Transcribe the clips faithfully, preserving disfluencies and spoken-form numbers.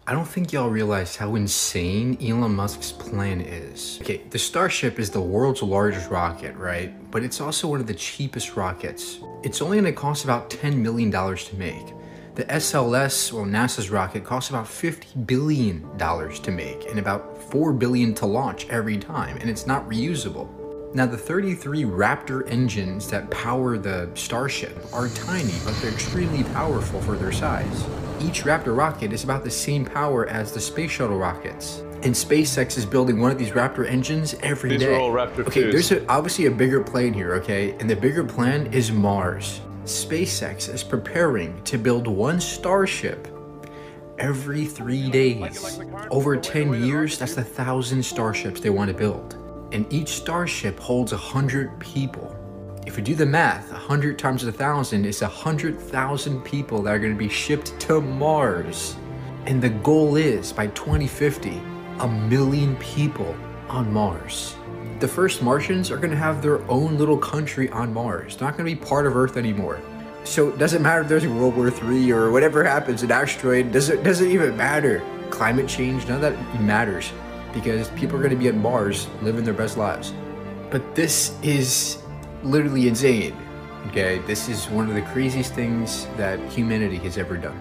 I don't think y'all realize how insane Elon Musk's plan is. Okay, the Starship is the world's largest rocket, right? But it's also one of the cheapest rockets. It's only gonna cost about ten million dollars to make. The S L S, well, NASA's rocket, costs about fifty billion dollars to make and about four billion dollars to launch every time, and it's not reusable. Now, the thirty-three Raptor engines that power the Starship are tiny, but they're extremely powerful for their size. Each Raptor rocket is about the same power as the space shuttle rockets. And SpaceX is building one of these Raptor engines every These day. These are all Raptor Okay, twos. there's a, obviously a bigger plane here, okay? And the bigger plan is Mars. SpaceX is preparing to build one Starship every three days. Over ten years, that's a thousand Starships they want to build. And each Starship holds a hundred people. If you do the math, a hundred times a thousand is a hundred thousand people that are going to be shipped to Mars. And the goal is, by twenty fifty, a million people on Mars. The first Martians are going to have their own little country on Mars. They're not going to be part of Earth anymore. So it doesn't matter if there's World War Three or whatever happens, an asteroid, doesn't, doesn't even matter. Climate change, none of that matters, because people are going to be at Mars living their best lives. But this is literally insane, okay? This is one of the craziest things that humanity has ever done.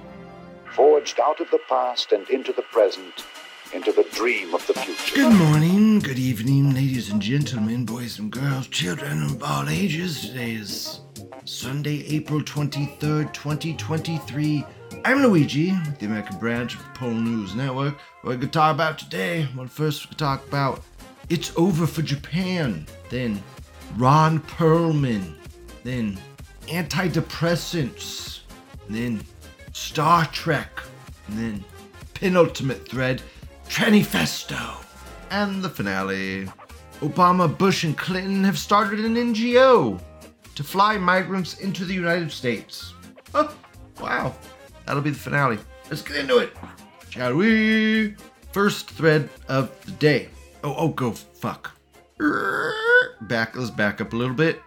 Forged out of the past and into the present, into the dream of the future. Good morning, good evening, ladies and gentlemen, boys and girls, children of all ages. Today is Sunday, April twenty-third, twenty twenty-three. I'm Luigi, with the American branch of the Pole News Network. What we're going to talk about today, well, first we're going to talk about It's Over for Japan, then Ron Perlman, then antidepressants, then Star Trek, and then penultimate thread, Tranifesto, and the finale. Obama, Bush, and Clinton have started an N G O to fly migrants into the United States. Oh, wow. That'll be the finale. Let's get into it, shall we? First thread of the day. Oh, oh, go fuck. Back, let's back up a little bit.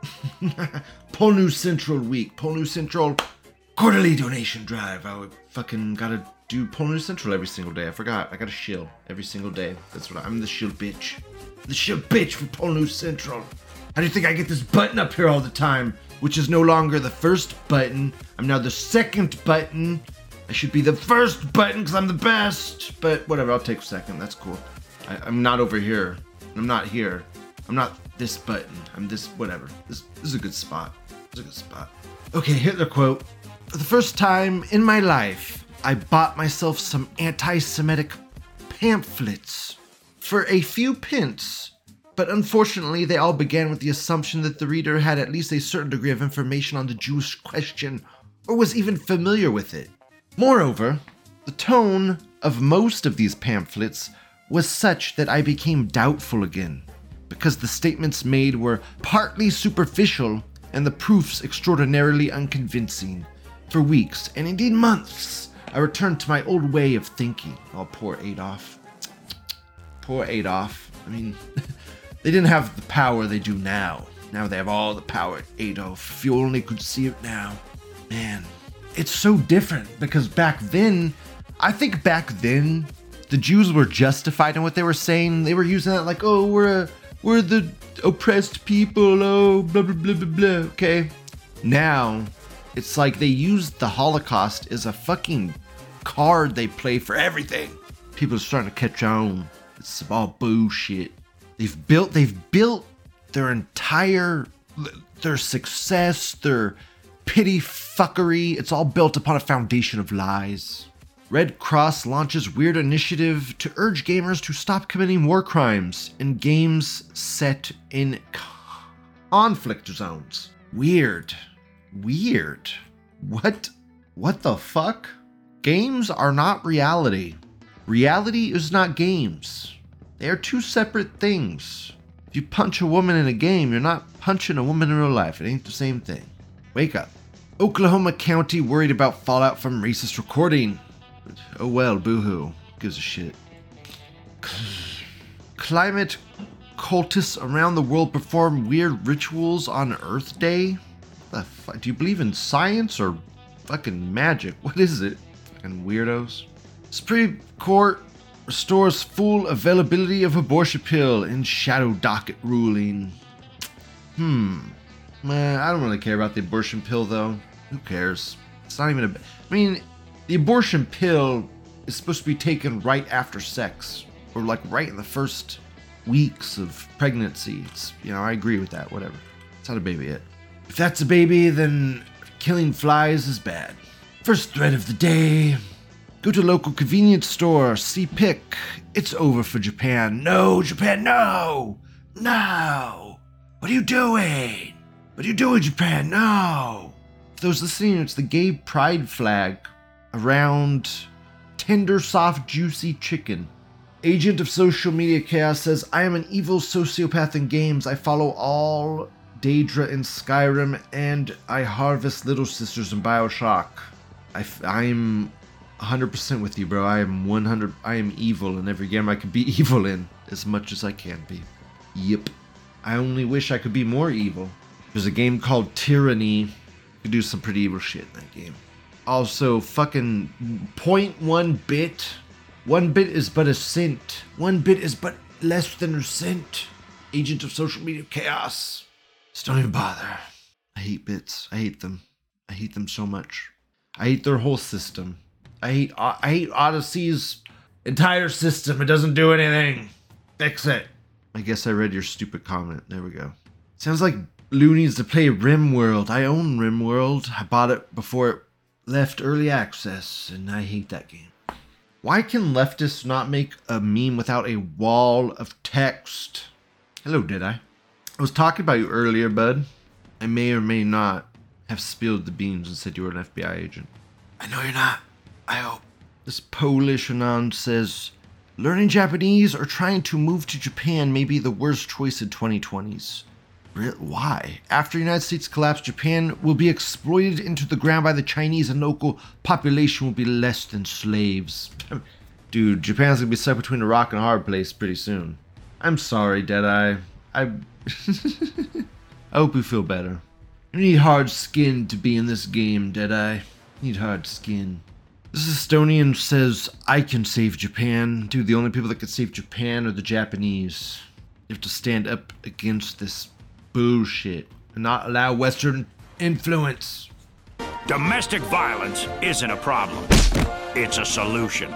Pole News Central week. Pole News Central quarterly donation drive. I fucking gotta do Pole News Central every single day. I forgot. I gotta shill every single day. That's what I, I'm the shill bitch. The shill bitch for Pole News Central. How do you think I get this button up here all the time? Which is no longer the first button. I'm now the second button. I should be the first button because I'm the best. But whatever, I'll take second. That's cool. I, I'm not over here. I'm not here. I'm not this button. I'm this, whatever. This, this is a good spot. This is a good spot. Okay, Hitler quote. For the first time in my life, I bought myself some anti-Semitic pamphlets for a few pence. But unfortunately, they all began with the assumption that the reader had at least a certain degree of information on the Jewish question, or was even familiar with it. Moreover, the tone of most of these pamphlets was such that I became doubtful again, because the statements made were partly superficial and the proofs extraordinarily unconvincing. For weeks, and indeed months, I returned to my old way of thinking. Oh, poor Adolf. Poor Adolf. I mean... They didn't have the power they do now. Now they have all the power, Adolf. If you only could see it now. Man, it's so different because back then, I think back then, the Jews were justified in what they were saying. They were using that like, oh, we're a, we're the oppressed people, oh, blah, blah, blah, blah, blah, okay? Now, it's like they used the Holocaust as a fucking card they play for everything. People are starting to catch on. It's all bullshit. They've built, they've built their entire, their success, their pity fuckery. It's all built upon a foundation of lies. Red Cross launches weird initiative to urge gamers to stop committing war crimes in games set in conflict zones. Weird. Weird. What? What the fuck? Games are not reality. Reality is not games. They are two separate things. If you punch a woman in a game, you're not punching a woman in real life. It ain't the same thing. Wake up. Oklahoma County worried about fallout from racist recording. Oh well, boo-hoo. Gives a shit. Climate cultists around the world perform weird rituals on Earth Day? The fuck? Do you believe in science or fucking magic? What is it? Fucking weirdos. Supreme Court restores full availability of abortion pill in shadow docket ruling. Hmm. Man, I don't really care about the abortion pill, though. Who cares? It's not even a... I mean, the abortion pill is supposed to be taken right after sex. Or, like, right in the first weeks of pregnancy. It's, you know, I agree with that, whatever. It's not a baby yet. If that's a baby, then killing flies is bad. First thread of the day. Go to local convenience store, see pick. It's over for Japan. No, Japan, no! No! What are you doing? What are you doing, Japan? No! For those listening, it's the gay pride flag around tender, soft, juicy chicken. Agent of Social Media Chaos says, I am an evil sociopath in games. I follow all Daedra in Skyrim, and I harvest Little Sisters in Bioshock. I, I'm one hundred percent with you, bro. I am one hundred. I am evil in every game I can be evil in, as much as I can be. Yep. I only wish I could be more evil. There's a game called Tyranny. You can do some pretty evil shit in that game. Also, fucking zero point one bit. One bit is but a cent. One bit is but less than a cent. Agent of Social Media Chaos. Just don't even bother. I hate bits. I hate them. I hate them so much. I hate their whole system. I hate I hate Odyssey's entire system. It doesn't do anything. Fix it. I guess I read your stupid comment. There we go. Sounds like Lou needs to play RimWorld. I own RimWorld. I bought it before it left early access, and I hate that game. Why can leftists not make a meme without a wall of text? Hello, did I? I was talking about you earlier, bud. I may or may not have spilled the beans and said you were an F B I agent. I know you're not. I hope. This Polish anon says, learning Japanese or trying to move to Japan may be the worst choice in twenty twenties. Why? After the United States collapse, Japan will be exploited into the ground by the Chinese and local population will be less than slaves. Dude, Japan's gonna be stuck between a rock and a hard place pretty soon. I'm sorry, Deadeye. I... I hope you feel better. You need hard skin to be in this game, Deadeye. You need hard skin. This Estonian says, I can save Japan. Dude, the only people that can save Japan are the Japanese. You have to stand up against this bullshit and not allow Western influence. Domestic violence isn't a problem. It's a solution.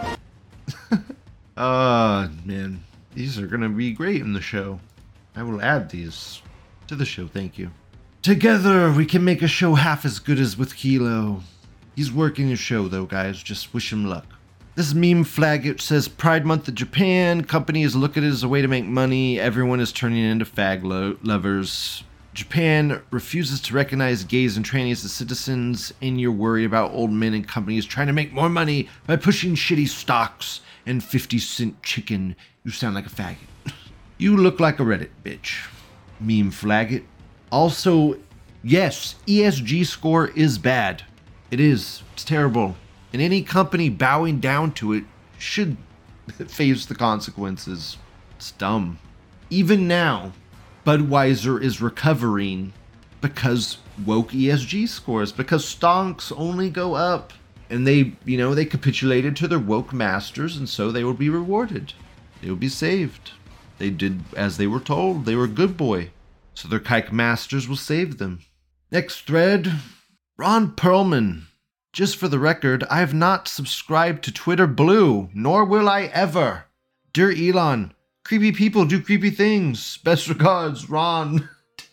Ah, uh, man. These are gonna be great in the show. I will add these to the show, thank you. Together, we can make a show half as good as with Kilo. He's working his show, though, guys. Just wish him luck. This meme flag, it says Pride Month in Japan. Companies look at it as a way to make money. Everyone is turning into fag lo- lovers. Japan refuses to recognize gays and trannies as citizens, and you're worried about old men and companies trying to make more money by pushing shitty stocks and fifty cent chicken. You sound like a faggot. You look like a Reddit bitch. Meme flag it. Also, yes, E S G score is bad. It is. It's terrible. And any company bowing down to it should face the consequences. It's dumb. Even now, Budweiser is recovering because woke E S G scores, because stonks only go up. And they, you know, they capitulated to their woke masters, and so they will be rewarded. They will be saved. They did as they were told. They were a good boy. So their kike masters will save them. Next thread. Ron Perlman. Just for the record, I have not subscribed to Twitter Blue, nor will I ever. Dear Elon, creepy people do creepy things. Best regards, Ron.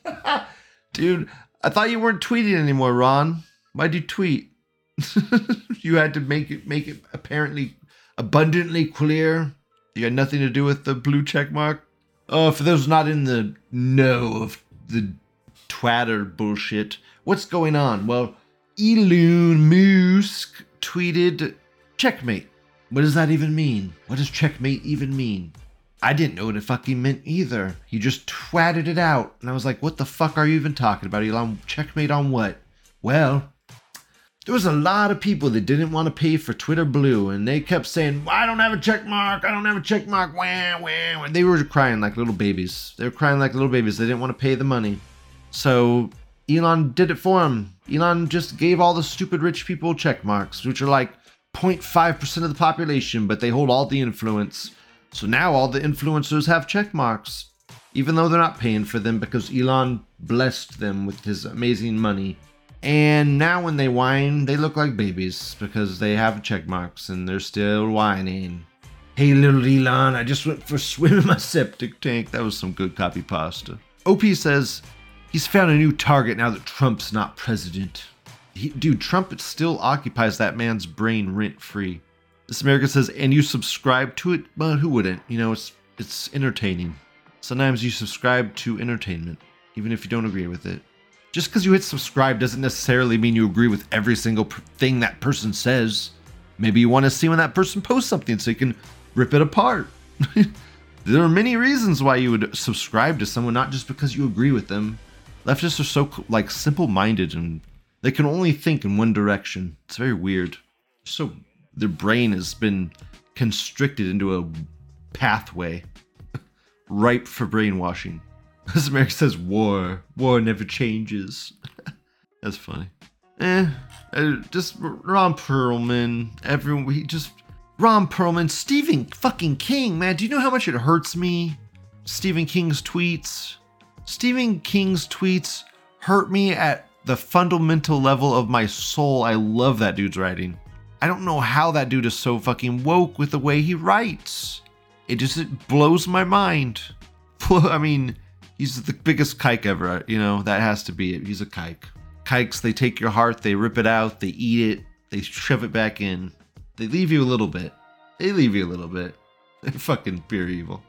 Dude, I thought you weren't tweeting anymore, Ron. Why'd you tweet? You had to make it make it apparently abundantly clear. You had nothing to do with the blue check mark. Oh, for those not in the know of the twatter bullshit, what's going on? Well, Elon Musk tweeted, checkmate. What does that even mean? What does checkmate even mean? I didn't know what it fucking meant either. He just twatted it out. And I was like, what the fuck are you even talking about, Elon? Checkmate on what? Well, there was a lot of people that didn't want to pay for Twitter Blue. And they kept saying, well, I don't have a check mark. I don't have a check mark. Wah, wah, wah. They were crying like little babies. They were crying like little babies. They didn't want to pay the money. So Elon did it for him. Elon just gave all the stupid rich people check marks, which are like zero point five percent of the population, but they hold all the influence. So now all the influencers have check marks, even though they're not paying for them because Elon blessed them with his amazing money. And now when they whine, they look like babies because they have check marks and they're still whining. Hey, little Elon, I just went for a swim in my septic tank. That was some good copy pasta. O P says he's found a new target now that Trump's not president. He, dude, Trump still occupies that man's brain rent-free. This America says, and you subscribe to it? Well, who wouldn't? You know, it's it's entertaining. Sometimes you subscribe to entertainment, even if you don't agree with it. Just because you hit subscribe doesn't necessarily mean you agree with every single per- thing that person says. Maybe you want to see when that person posts something so you can rip it apart. There are many reasons why you would subscribe to someone, not just because you agree with them. Leftists are so like simple-minded and they can only think in one direction. It's very weird. So their brain has been constricted into a pathway ripe for brainwashing. As America says, war. War never changes. That's funny. Eh, uh, just Ron Perlman. Everyone, we just... Ron Perlman, Stephen fucking King, man. Do you know how much it hurts me? Stephen King's tweets. Stephen King's tweets hurt me at the fundamental level of my soul. I love that dude's writing. I don't know how that dude is so fucking woke with the way he writes. It just it blows my mind. I mean, he's the biggest kike ever, you know, that has to be it. He's a kike. Kikes, they take your heart, they rip it out, they eat it, they shove it back in. They leave you a little bit. They leave you a little bit. They're fucking pure evil.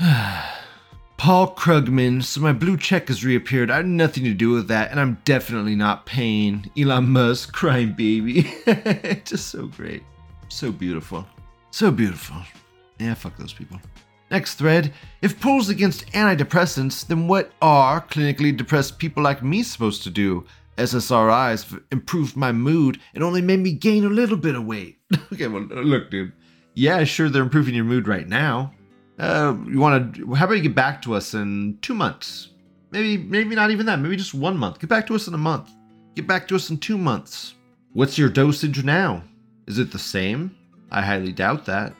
Paul Krugman, so my blue check has reappeared. I had nothing to do with that, and I'm definitely not paying. Elon Musk, crying baby. Just so great. So beautiful. So beautiful. Yeah, fuck those people. Next thread. If polls against antidepressants, then what are clinically depressed people like me supposed to do? S S R Is have improved my mood and only made me gain a little bit of weight. Okay, well, look, dude. Yeah, sure, they're improving your mood right now. Uh, you want to? How about you get back to us in two months? Maybe, maybe not even that. Maybe just one month. Get back to us in a month. Get back to us in two months. What's your dosage now? Is it the same? I highly doubt that.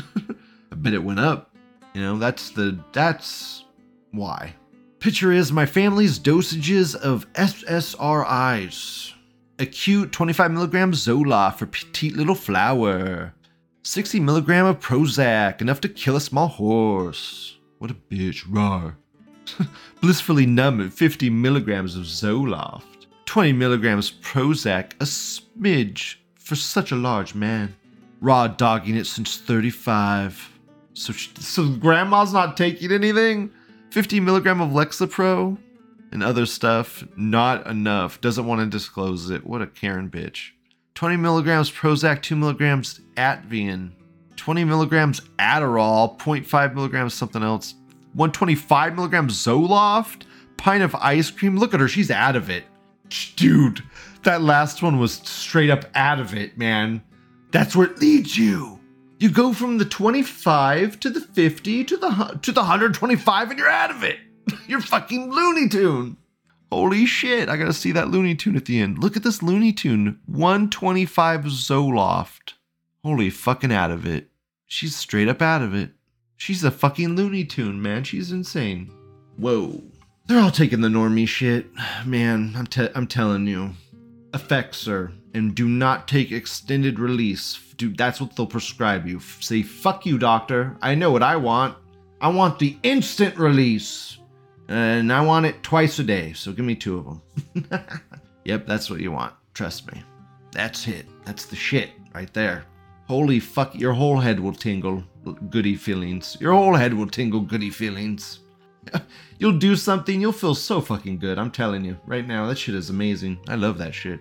I bet it went up. You know, that's the that's why. Picture is my family's dosages of S S R Is. Acute twenty-five milligrams Zoloft for petite little flower. sixty milligram of Prozac, enough to kill a small horse. What a bitch, rawr. Blissfully numb at fifty milligrams of Zoloft. twenty milligrams Prozac, a smidge for such a large man. Raw dogging it since thirty-five. So, she, so grandma's not taking anything? fifty milligram of Lexapro and other stuff. Not enough. Doesn't want to disclose it. What a Karen bitch. twenty milligrams Prozac, two milligrams Atvian, twenty milligrams Adderall, zero point five milligrams something else, one hundred twenty-five milligrams Zoloft, pint of ice cream. Look at her. She's out of it. Dude, that last one was straight up out of it, man. That's where it leads you. You go from the twenty-five to the fifty to the to the one hundred twenty-five and you're out of it. You're fucking Looney Tune. Holy shit, I gotta see that Looney Tune at the end. Look at this Looney Tune. one twenty-five Zoloft. Holy fucking out of it. She's straight up out of it. She's a fucking Looney Tune, man. She's insane. Whoa. They're all taking the normie shit. Man, I'm, te- I'm telling you. Effexor. And do not take extended release. Dude, that's what they'll prescribe you. Say, fuck you, doctor. I know what I want. I want the instant release. And I want it twice a day. So give me two of them. Yep, that's what you want. Trust me. That's it. That's the shit right there. Holy fuck. Your whole head will tingle goody feelings. Your whole head will tingle goody feelings. You'll do something. You'll feel so fucking good. I'm telling you. Right now, that shit is amazing. I love that shit.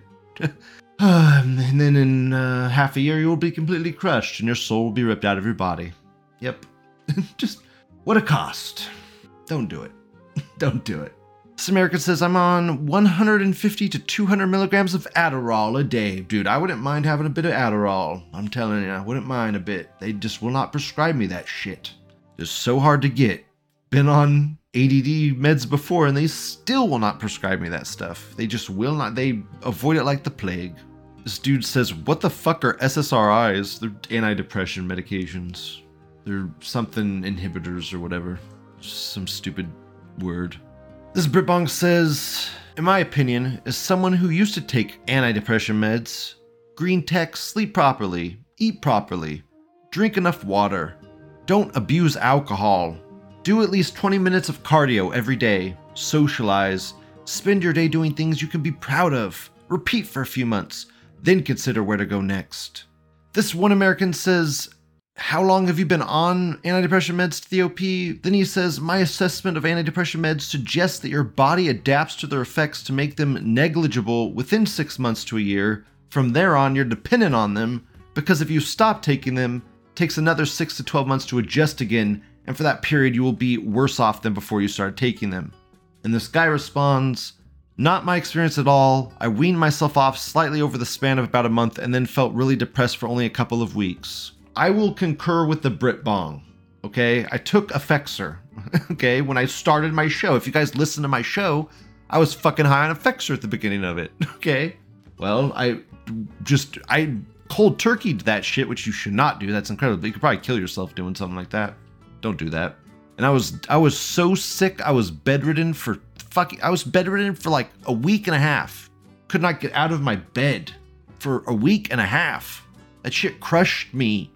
And then in uh, half a year, you will be completely crushed and your soul will be ripped out of your body. Yep. Just, what a cost. Don't do it. Don't do it. This American says, I'm on one hundred fifty to two hundred milligrams of Adderall a day. Dude, I wouldn't mind having a bit of Adderall. I'm telling you, I wouldn't mind a bit. They just will not prescribe me that shit. It's so hard to get. Been on A D D meds before and they still will not prescribe me that stuff. They just will not. They avoid it like the plague. This dude says, what the fuck are S S R Is? They're antidepressant medications. They're something inhibitors or whatever. Just some stupid word. This Britbong says, in my opinion, as someone who used to take antidepressant meds, green tech, sleep properly, eat properly, drink enough water, don't abuse alcohol, do at least twenty minutes of cardio every day, socialize, spend your day doing things you can be proud of, repeat for a few months, then consider where to go next. This one American says, how long have you been on antidepressant meds to the O P? Then he says, my assessment of antidepressant meds suggests that your body adapts to their effects to make them negligible within six months to a year. From there on, you're dependent on them because if you stop taking them, it takes another six to twelve months to adjust again, and for that period, you will be worse off than before you started taking them. And this guy responds, not my experience at all. I weaned myself off slightly over the span of about a month and then felt really depressed for only a couple of weeks. I will concur with the Britbong, okay? I took Effexor, okay, when I started my show. If you guys listen to my show, I was fucking high on Effexor at the beginning of it, okay? Well, I just, I cold turkeyed that shit, which you should not do. That's incredible. You could probably kill yourself doing something like that. Don't do that. And I was, I was so sick, I was bedridden for fucking, I was bedridden for like a week and a half. Could not get out of my bed for a week and a half. That shit crushed me.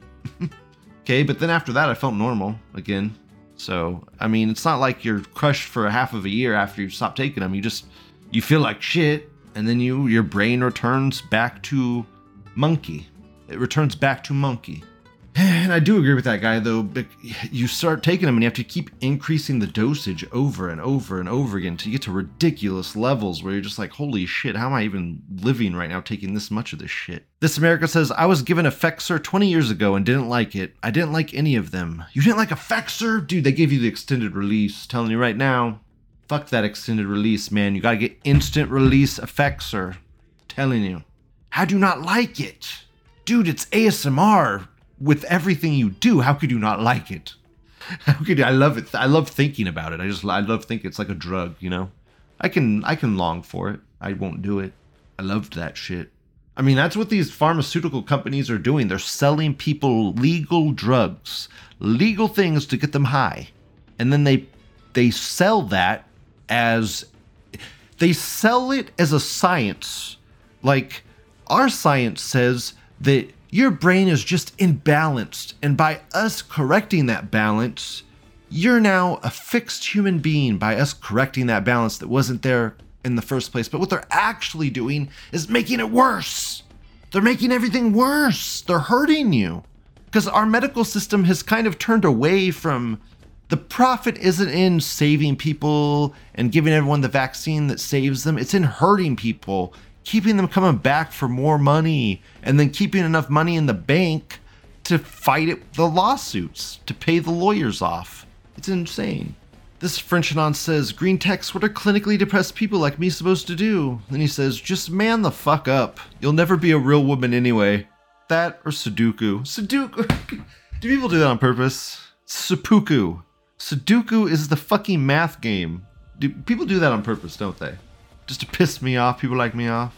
Okay, but then after that I felt normal again. So, I mean, it's not like you're crushed for a half of a year after you stop taking them. You just, you feel like shit, and then you, your brain returns back to monkey. It returns back to monkey. And I do agree with that guy, though. But you start taking them and you have to keep increasing the dosage over and over and over again to get to ridiculous levels where you're just like, holy shit, how am I even living right now taking this much of this shit? This America says, I was given Effexor twenty years ago and didn't like it. I didn't like any of them. You didn't like Effexor? Dude, they gave you the extended release. Telling you right now, fuck that extended release, man. You gotta get instant release Effexor. Telling you. How do you not like it? Dude, it's A S M R. With everything you do, how could you not like it? How could you? I love it. I love thinking about it. I just, I love thinking it's like a drug, you know? I can, I can long for it. I won't do it. I loved that shit. I mean, that's what these pharmaceutical companies are doing. They're selling people legal drugs, legal things to get them high. And then they, they sell that as, they sell it as a science. Like, our science says that your brain is just imbalanced, and by us correcting that balance, you're now a fixed human being by us correcting that balance that wasn't there in the first place. But what they're actually doing is making it worse. They're making everything worse. They're hurting you. Because our medical system has kind of turned away from, the profit isn't in saving people and giving everyone the vaccine that saves them. It's in hurting people, keeping them coming back for more money, and then keeping enough money in the bank to fight it, the lawsuits, to pay the lawyers off. It's insane. This Frenchanon says, green techs, what are clinically depressed people like me supposed to do? Then he says, just man the fuck up. You'll never be a real woman anyway. That or Sudoku. Sudoku? Do people do that on purpose? Seppuku. Sudoku is the fucking math game. Do people do that on purpose, don't they? Just to piss me off, people like me off.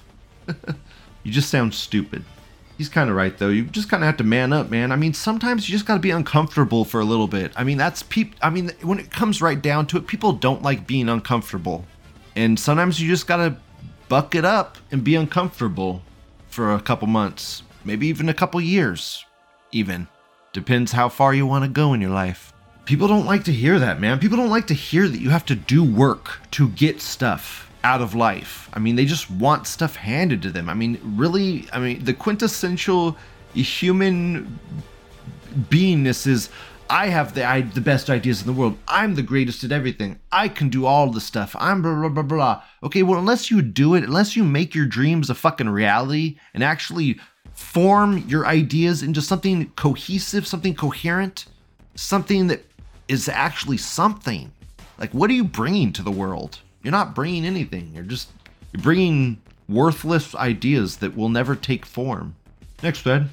You just sound stupid. He's kind of right, though. You just kind of have to man up, man. I mean, sometimes you just got to be uncomfortable for a little bit. I mean, that's peop- I mean, when it comes right down to it, people don't like being uncomfortable. And sometimes you just got to buck it up and be uncomfortable for a couple months. Maybe even a couple years. Even. Depends how far you want to go in your life. People don't like to hear that, man. People don't like to hear that you have to do work to get stuff out of life. I mean, they just want stuff handed to them. I mean, really, I mean, the quintessential human beingness is, I have the I, the best ideas in the world. I'm the greatest at everything. I can do all the stuff. I'm blah, blah, blah, blah. Okay, well, unless you do it, unless you make your dreams a fucking reality and actually form your ideas into something cohesive, something coherent, something that is actually something. Like, what are you bringing to the world? You're not bringing anything. You're just, you're bringing worthless ideas that will never take form. Next, Fed.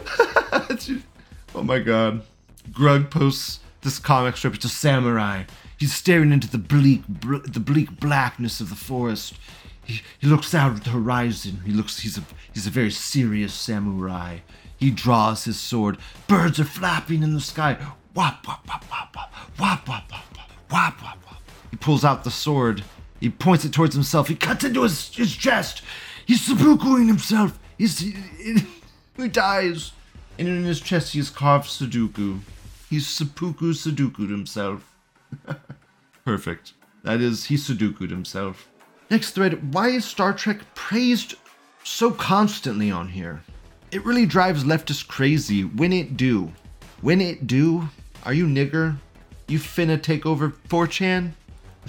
Oh my god. Grug posts this comic strip. It's a samurai. He's staring into the bleak, bl- the bleak blackness of the forest. He, he looks out at the horizon. He looks. He's a he's a very serious samurai. He draws his sword. Birds are flapping in the sky. Wop wop wop wop wop wop wop wop wop wop wop wop. He pulls out the sword. He points it towards himself. He cuts into his, his chest. He's seppukuing himself. He's he, he dies. And in his chest he has carved Sudoku. He's seppuku Sudoku'd himself. Perfect. That is, he Sudoku'd himself. Next thread, why is Star Trek praised so constantly on here? It really drives leftists crazy when it do. When it do? Are you nigger? You finna take over four chan?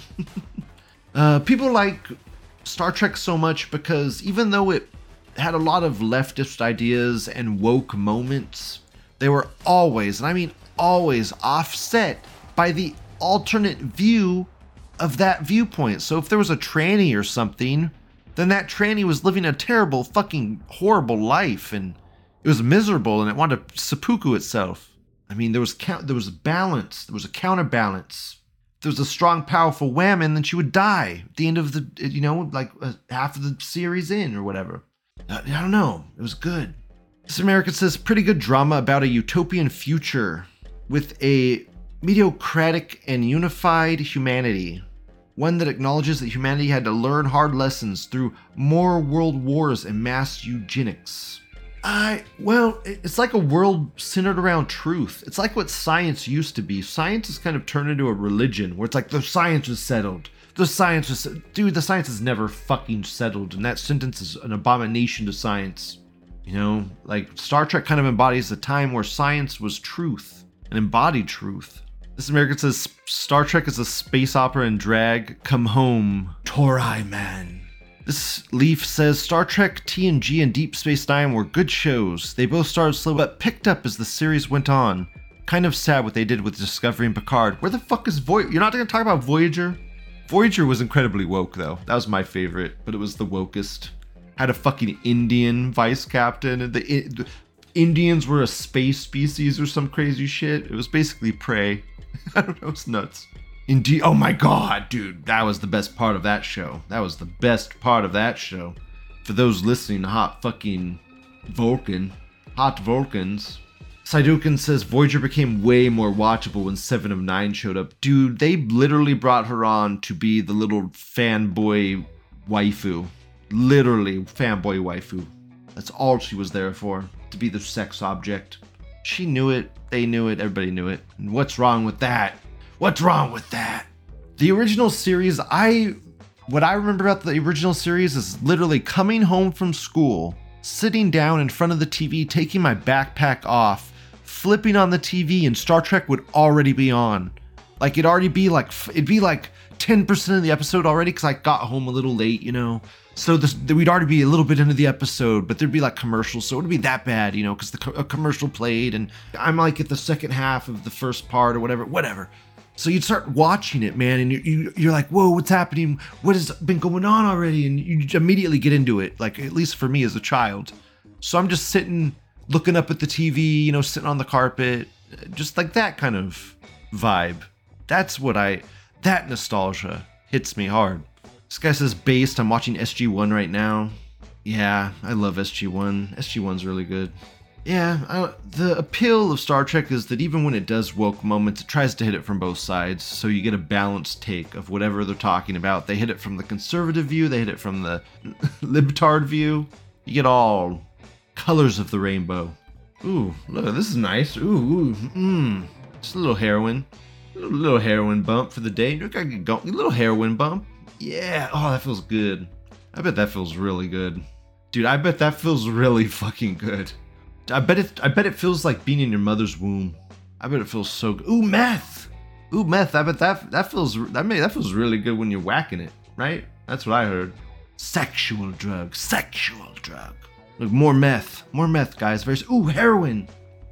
uh, people like Star Trek so much because even though it had a lot of leftist ideas and woke moments, they were always, and I mean always, offset by the alternate view of that viewpoint. So if there was a tranny or something, then that tranny was living a terrible, fucking horrible life, and it was miserable, and it wanted to seppuku itself. I mean, there was count, there was a balance, there was a counterbalance. If there was a strong, powerful woman, then she would die at the end of the, you know, like uh, half of the series in or whatever. I, I don't know. It was good. This American says, pretty good drama about a utopian future with a mediocratic and unified humanity. One that acknowledges that humanity had to learn hard lessons through more world wars and mass eugenics. I, well, it's like a world centered around truth. It's like what science used to be. Science has kind of turned into a religion where it's like the science is settled. The science is, dude, the science is never fucking settled. And that sentence is an abomination to science. You know, like Star Trek kind of embodies the time where science was truth and embodied truth. This American says Star Trek is a space opera in drag. Come home, Torai man. This Leaf says Star Trek, T N G, and Deep Space Nine were good shows. They both started slow but picked up as the series went on. Kind of sad what they did with Discovery and Picard. Where the fuck is Voyager? You're not going to talk about Voyager? Voyager was incredibly woke though. That was my favorite, but it was the wokest. Had a fucking Indian vice captain, and the, the Indians were a space species or some crazy shit. It was basically Prey. I don't know, it's nuts. Indeed, oh my god, dude, that was the best part of that show. That was the best part of that show. For those listening, hot fucking Vulcan, hot Vulcans. Saidukin says Voyager became way more watchable when Seven of Nine showed up. Dude, they literally brought her on to be the little fanboy waifu. Literally fanboy waifu. That's all she was there for, to be the sex object. She knew it, they knew it, everybody knew it. And what's wrong with that? What's wrong with that? The original series, I, what I remember about the original series is literally coming home from school, sitting down in front of the T V, taking my backpack off, flipping on the T V, and Star Trek would already be on. Like it'd already be like, it'd be like ten percent of the episode already because I got home a little late, you know? So this, we'd already be a little bit into the episode, but there'd be like commercials, so it wouldn't be that bad, you know, because the co- a commercial played, and I'm like at the second half of the first part or whatever, whatever. So you'd start watching it, man, and you, you, you're like, whoa, what's happening? What has been going on already? And you immediately get into it, like at least for me as a child. So I'm just sitting, looking up at the T V, you know, sitting on the carpet, just like that kind of vibe. That's what I, that nostalgia hits me hard. This guy says based, I'm watching S G one right now. Yeah, I love S G one. S G one's really good. Yeah, I, the appeal of Star Trek is that even when it does woke moments, it tries to hit it from both sides, so you get a balanced take of whatever they're talking about. They hit it from the conservative view, they hit it from the libtard view. You get all colors of the rainbow. Ooh, look, this is nice. Ooh, ooh, mmm. Just a little heroin. A little, little heroin bump for the day. Look, I get going. A little heroin bump. Yeah, oh, that feels good. I bet that feels really good. Dude, I bet that feels really fucking good. I bet it I bet it feels like being in your mother's womb. I bet it feels so good. Ooh, meth. Ooh, meth. I bet that that feels that may that feels really good when you're whacking it, right? That's what I heard. Sexual drug. Sexual drug. Look, more meth. More meth, guys. Very ooh, heroin.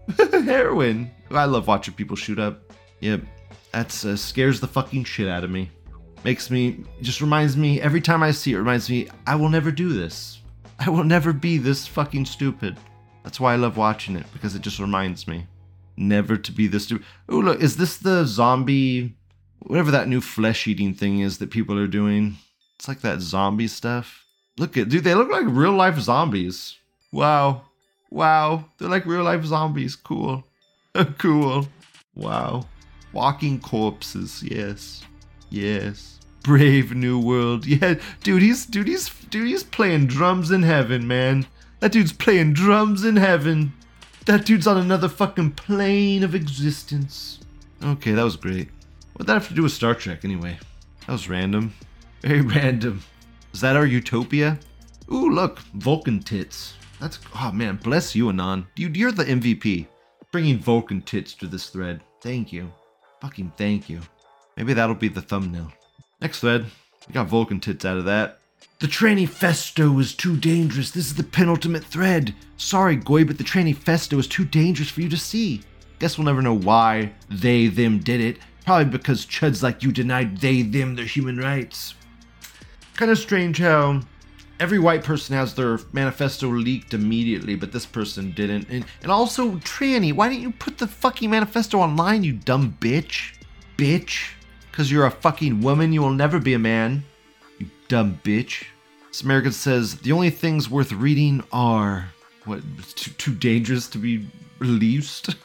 Heroin. I love watching people shoot up. Yep. That's uh, scares the fucking shit out of me. Makes me, just reminds me, every time I see it, it reminds me, I will never do this. I will never be this fucking stupid. That's why I love watching it, because it just reminds me never to be this stupid. Oh, look, is this the zombie, whatever that new flesh-eating thing is that people are doing. It's like that zombie stuff. Look at, dude, they look like real-life zombies. Wow. Wow. They're like real-life zombies. Cool. Cool. Wow. Walking corpses. Yes. Yes. Brave new world. Yeah, dude, he's, dude, he's, dude, he's playing drums in heaven, man. That dude's playing drums in heaven. That dude's on another fucking plane of existence. Okay, that was great. What'd that have to do with Star Trek anyway? That was random. Very random. Is that our utopia? Ooh, look, Vulcan tits. That's, oh man, bless you, Anon. Dude, you're the M V P. Bringing Vulcan tits to this thread. Thank you. Fucking thank you. Maybe that'll be the thumbnail. Next thread. We got Vulcan tits out of that. The tranny festo is too dangerous. This is the penultimate thread. Sorry, Goy, but the tranny festo is too dangerous for you to see. Guess we'll never know why they, them did it. Probably because chuds like you denied they, them their human rights. Kind of strange how every white person has their manifesto leaked immediately, but this person didn't. And, and also, tranny, why didn't you put the fucking manifesto online, you dumb bitch? Bitch. Because you're a fucking woman, you will never be a man. You dumb bitch. This American says, the only things worth reading are... What, too, too dangerous to be released?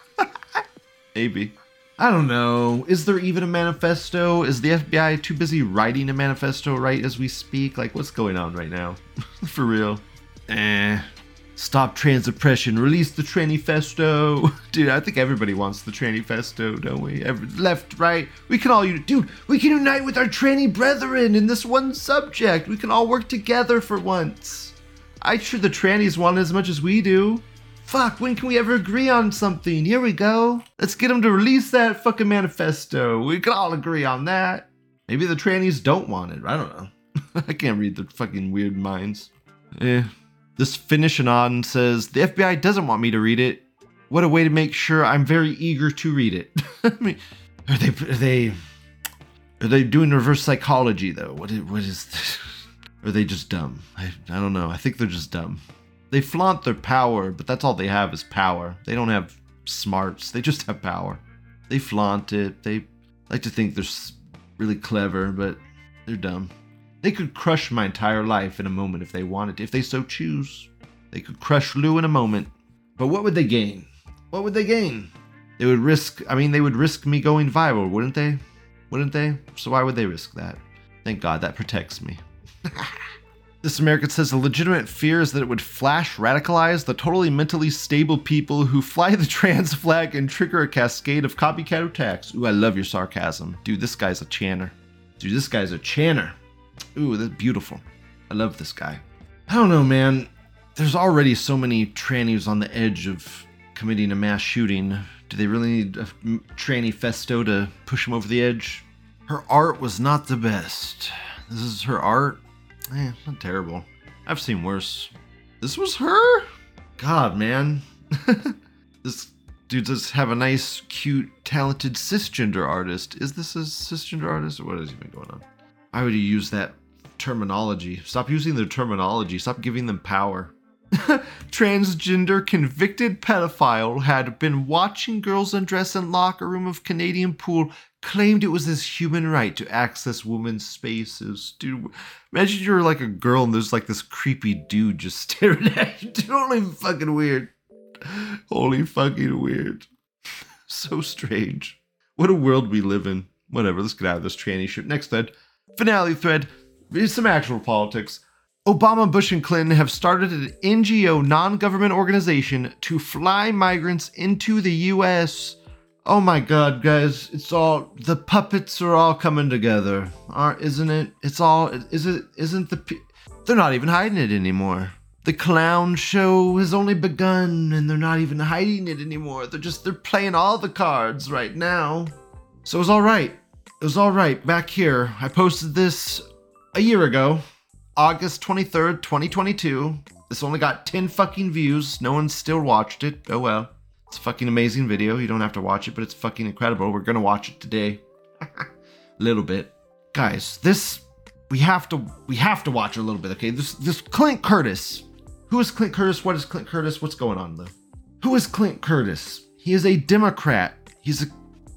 Maybe. I don't know. Is there even a manifesto? Is the F B I too busy writing a manifesto right as we speak? Like, what's going on right now? For real. Eh. Stop trans oppression. Release the tranny-festo. Dude, I think everybody wants the tranny-festo, don't we? Every, left, right. We can all... Dude, we can unite with our tranny brethren in this one subject. We can all work together for once. I'm sure the trannies want it as much as we do. Fuck, when can we ever agree on something? Here we go. Let's get them to release that fucking manifesto. We can all agree on that. Maybe the trannies don't want it. I don't know. I can't read their fucking weird minds. Eh. This Finnish Anon says, the F B I doesn't want me to read it. What a way to make sure I'm very eager to read it. I mean, are they, are they, are they doing reverse psychology though? What is, what is this? Are they just dumb? I, I don't know. I think they're just dumb. They flaunt their power, but that's all they have is power. They don't have smarts. They just have power. They flaunt it. They like to think they're really clever, but they're dumb. They could crush my entire life in a moment if they wanted to, if they so choose. They could crush Lou in a moment. But what would they gain? What would they gain? They would risk, I mean, they would risk me going viral, wouldn't they? Wouldn't they? So why would they risk that? Thank God that protects me. This American says the legitimate fear is that it would flash radicalize the totally mentally stable people who fly the trans flag and trigger a cascade of copycat attacks. Ooh, I love your sarcasm. Dude, this guy's a channer. Dude, this guy's a channer. Ooh, that's beautiful. I love this guy. I don't know, man. There's already so many trannies on the edge of committing a mass shooting. Do they really need a tranny festo to push them over the edge? Her art was not the best. This is her art? Eh, not terrible. I've seen worse. This was her? God, man. This dude does have a nice, cute, talented cisgender artist. Is this a cisgender artist? Or what is even going on? Why would you use that terminology? Stop using their terminology. Stop giving them power. Transgender convicted pedophile had been watching girls undress in locker room of Canadian pool, claimed it was his human right to access women's spaces. Dude, imagine you're like a girl and there's like this creepy dude just staring at you. Dude, holy fucking weird. Holy fucking weird. So strange. What a world we live in. Whatever, let's get out of this tranny shit. Next thread. Finale thread. Here's some actual politics. Obama, Bush, and Clinton have started an N G O non-government organization to fly migrants into the U S. Oh my God, guys, it's all, the puppets are all coming together, aren't, isn't it? It's all, is it, isn't the, they're not even hiding it anymore. The clown show has only begun and they're not even hiding it anymore. They're just, they're playing all the cards right now. So it was all right. It was all right back here. I posted this a year ago. August twenty-third, twenty twenty-two. This only got ten fucking views. No one's still watched it. Oh well. It's a fucking amazing video. You don't have to watch it, but it's fucking incredible. We're gonna watch it today. A little bit. Guys, this, we have to, we have to watch a little bit, okay? This, this Clint Curtis. Who is Clint Curtis? What is Clint Curtis? What's going on, though? Who is Clint Curtis? He is a Democrat. He's a,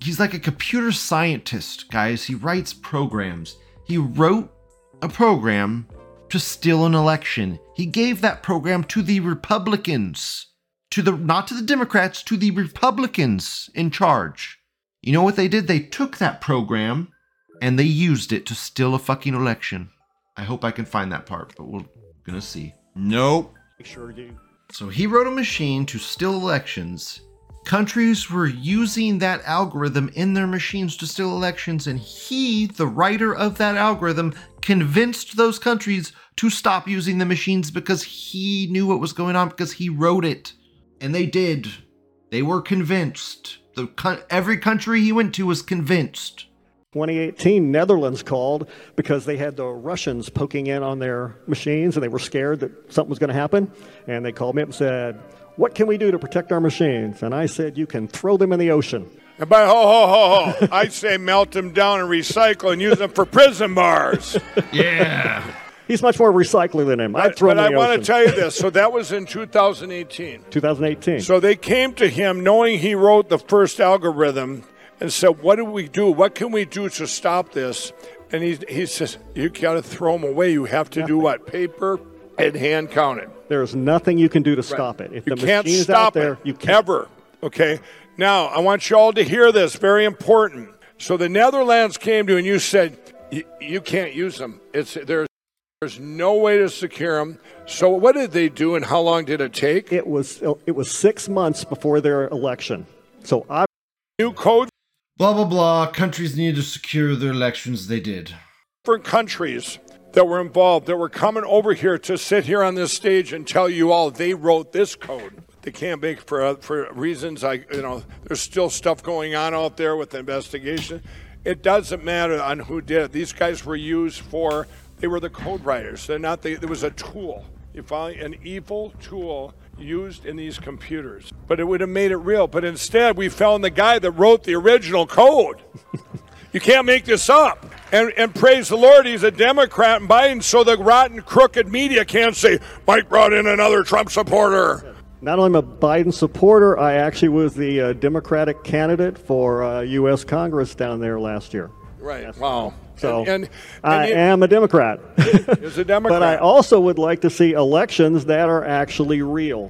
he's like a computer scientist, guys. He writes programs. He wrote a program to steal an election. He gave that program to the Republicans, to the not to the Democrats, to the Republicans in charge. You know what they did? They took that program and they used it to steal a fucking election. I hope I can find that part, but we're gonna see. Nope. Sure do. So he wrote a machine to steal elections. Countries were using that algorithm in their machines to steal elections, and he, the writer of that algorithm, convinced those countries to stop using the machines because he knew what was going on, because he wrote it. And they did. They were convinced. The every country he went to was convinced. twenty eighteen, Netherlands called because they had the Russians poking in on their machines and they were scared that something was going to happen. And they called me up and said, "What can we do to protect our machines?" And I said, "You can throw them in the ocean." And by ho, ho, ho, ho, I'd say melt them down and recycle and use them for prison bars. Yeah. He's much more recycling than him. But, I'd throw but him in I the want ocean. to tell you this. So that was in two thousand eighteen. twenty eighteen. So they came to him knowing he wrote the first algorithm and said, "What do we do? What can we do to stop this?" And he, he says, "You got to throw them away. You have to Nothing. do what? Paper and hand counted. There's nothing you can do to stop it. If You the can't machine's stop out there, it, you can't. ever. Okay? Now, I want you all to hear this. Very important. So the Netherlands came to you and you said, you can't use them. It's there's, there's no way to secure them. So what did they do and how long did it take? It was it was six months before their election. So I New code Blah, blah, blah. Countries needed to secure their elections. They did. for countries that were involved, that were coming over here to sit here on this stage and tell you all they wrote this code. They can't make for uh, for reasons I you know. There's still stuff going on out there with the investigation. It doesn't matter on who did it. These guys were used for. They were the code writers. They're not. The, it was a tool. You follow? An evil tool used in these computers. But it would have made it real. But instead, we found the guy that wrote the original code. You can't make this up. And, and praise the Lord, he's a Democrat and Biden, so the rotten, crooked media can't say, Mike brought in another Trump supporter. Not only am I a Biden supporter, I actually was the uh, Democratic candidate for uh, U S Congress down there last year. Right, Yes. wow. So and, and, and I it- am a Democrat. Is a Democrat. But I also would like to see elections that are actually real.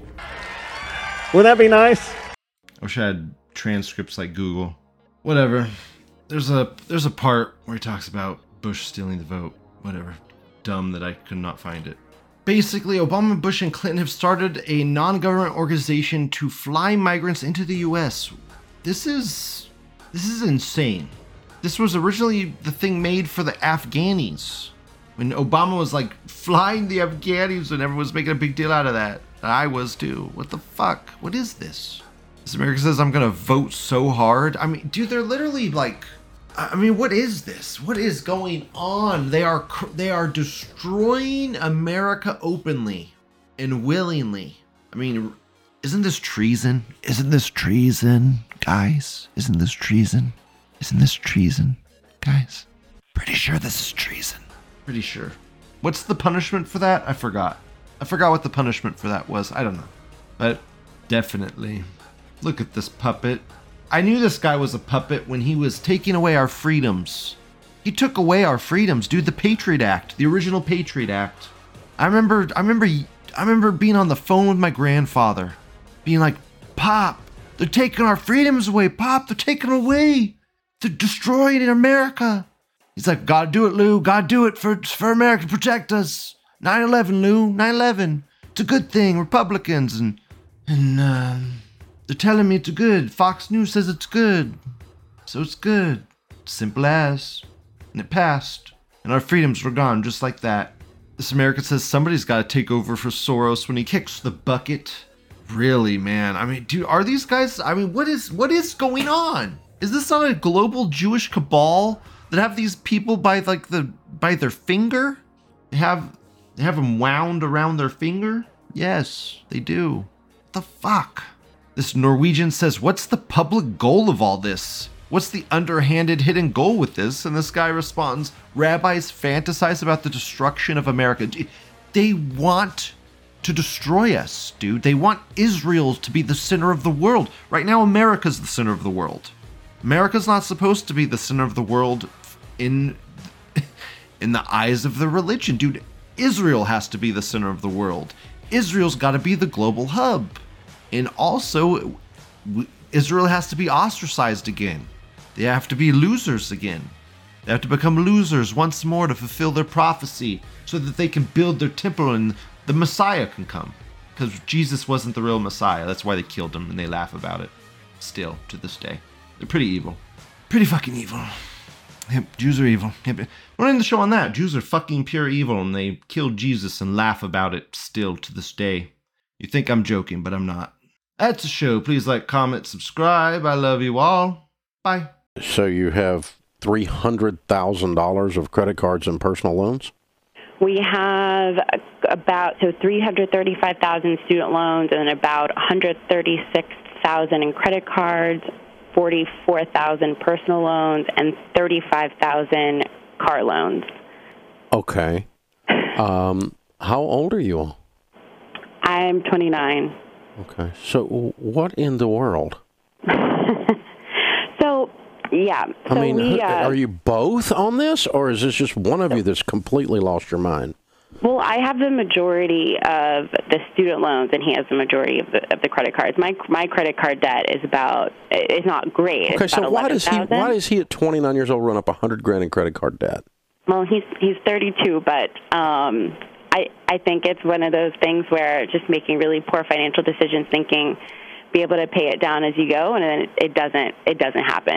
Wouldn't that be nice? I wish I had transcripts like Google. Whatever. There's a there's a part where he talks about Bush stealing the vote. Whatever. Dumb that I could not find it. Basically, Obama, Bush, and Clinton have started a non-government organization to fly migrants into the U S. This is this is insane. This was originally the thing made for the Afghanis. When Obama was like flying the Afghanis and everyone was making a big deal out of that. I was too. What the fuck? What is this? This America says I'm gonna vote so hard. I mean, dude, they're literally like, I mean, what is this? What is going on? They are they are destroying America openly and willingly. I mean, isn't this treason? Isn't this treason, guys? Isn't this treason? Isn't this treason, guys? Pretty sure this is treason. Pretty sure. What's the punishment for that? I forgot. I forgot what the punishment for that was. I don't know. But definitely. Look at this puppet. I knew this guy was a puppet when he was taking away our freedoms. He took away our freedoms, dude. The Patriot Act, the original Patriot Act. I remember, I remember, I remember being on the phone with my grandfather, being like, "Pop, they're taking our freedoms away. Pop, they're taking them away. They're destroying America." He's like, "Gotta do it, Lou. Gotta do it for for America. Protect us. nine eleven, Lou. nine eleven. It's a good thing. Republicans and and." Um, They're telling me it's good. Fox News says it's good. So it's good. Simple as. And it passed. And our freedoms were gone just like that. This America says somebody's got to take over for Soros when he kicks the bucket. Really, man. I mean, dude, are these guys... I mean, what is what is going on? Is this not a global Jewish cabal that have these people by like the by their finger? They have they have them wound around their finger? Yes, they do. What the fuck? This Norwegian says, "What's the public goal of all this? What's the underhanded hidden goal with this?" And this guy responds, "Rabbis fantasize about the destruction of America." They want to destroy us, dude. They want Israel to be the center of the world. Right now, America's the center of the world. America's not supposed to be the center of the world in in the eyes of the religion. Dude, Israel has to be the center of the world. Israel's got to be the global hub. And also, Israel has to be ostracized again. They have to be losers again. They have to become losers once more to fulfill their prophecy so that they can build their temple and the Messiah can come. Because Jesus wasn't the real Messiah. That's why they killed him and they laugh about it. Still, to this day. They're pretty evil. Pretty fucking evil. Yep, Jews are evil. Yep. We're in the show on that. Jews are fucking pure evil and they killed Jesus and laugh about it still to this day. You think I'm joking, but I'm not. That's the show. Please like, comment, subscribe. I love you all. Bye. So you have three hundred thousand dollars of credit cards and personal loans? We have about, so three hundred thirty-five thousand student loans and about one hundred thirty-six thousand in credit cards, forty-four thousand personal loans, and thirty-five thousand car loans. Okay. Um, how old are you all? I'm twenty-nine. Okay. So what in the world? so, yeah. So I mean, we, uh, are you both on this, or is this just one of you that's completely lost your mind? Well, I have the majority of the student loans, and he has the majority of the, of the credit cards. My my credit card debt is about is not great. Okay, it's so why does he eleven thousand. why does he at twenty-nine years old run up a hundred grand in credit card debt? Well, he's he's thirty-two, but um, I I think it's one of those things where just making really poor financial decisions, thinking be able to pay it down as you go, and then it, it doesn't it doesn't happen.